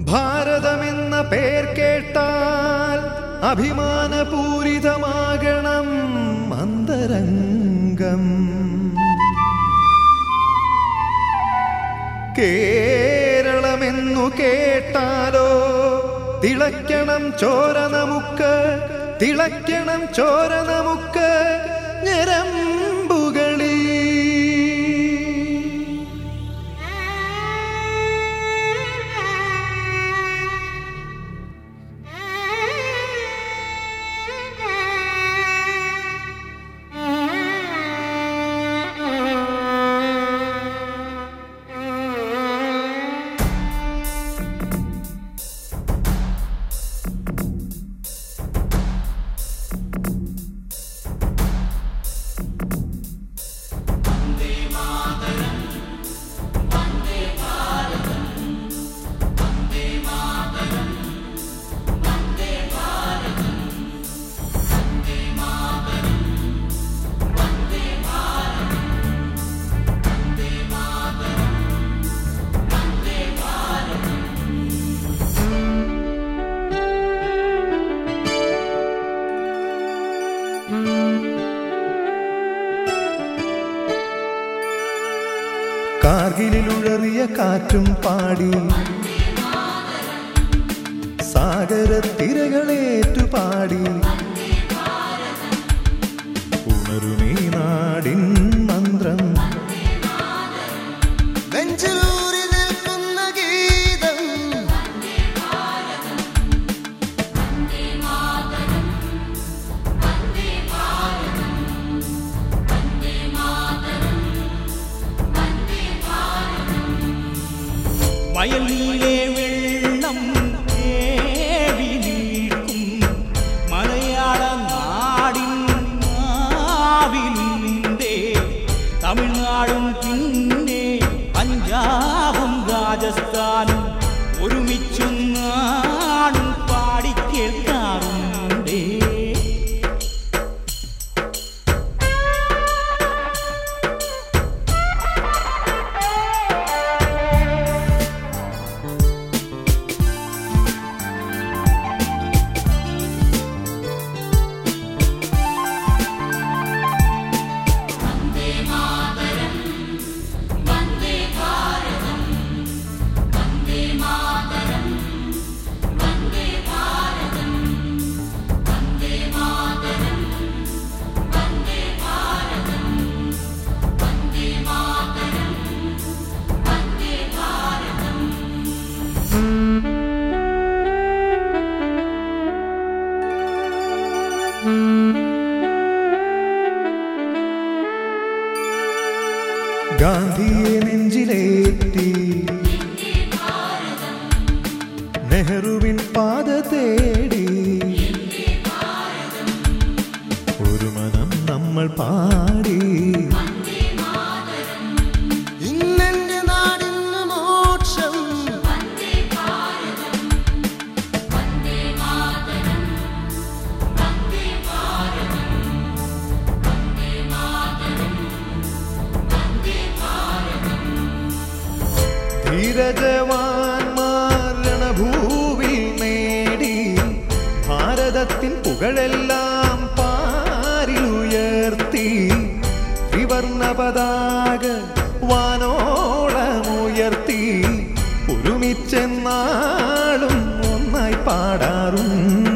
ഭാരതമെന്ന പേർ കേട്ടാൽ അഭിമാനപൂരിതമാകണം അന്തരംഗം. കേരളമെന്നു കേട്ടാലോ തിളയ്ക്കണം ചോര നമുക്ക്, തിളയ്ക്കണം ചോര നമുക്ക് ഞരമ്പുകളിൽ. കാർഗിലുഴറിയ കാറ്റും പാടി സാഗരത്തിരകളേറ്റുപാടി ഉണരുമീ നാടിൻ മന്ത്രം. നെഞ്ചിലൂരി നിൽക്കുന്ന ഗീതം വയലിലെ വെള്ളം കേവി നീക്കും മലയാള നാടിൻ നാവിലിന്റെ തമിഴ്നാടും പിന്നെ പഞ്ചാബും രാജസ്ഥാനും ഒരുമിച്ചു നാടും പാടിക്കേൾക്കാറുണ്ടേ. ഗാന്ധിയെ നെഞ്ചിലേറ്റി നെഹ്റുവിൻ പാത തേടി ഒരു മനം നമ്മൾ പാടി. ഇന്നെന്റെ നാടിന് മോക്ഷം ധീരജവാന്മാർ രണഭൂവിൽ നേടി ഭാരതത്തിൻ പുകഴെല്ലാം പാരിലുയർത്തി. ത്രിവർണ പതാക വാനോളമുയർത്തി ഒരുമിച്ചെന്നാളും ഒന്നായി പാടാറുണ്ട്.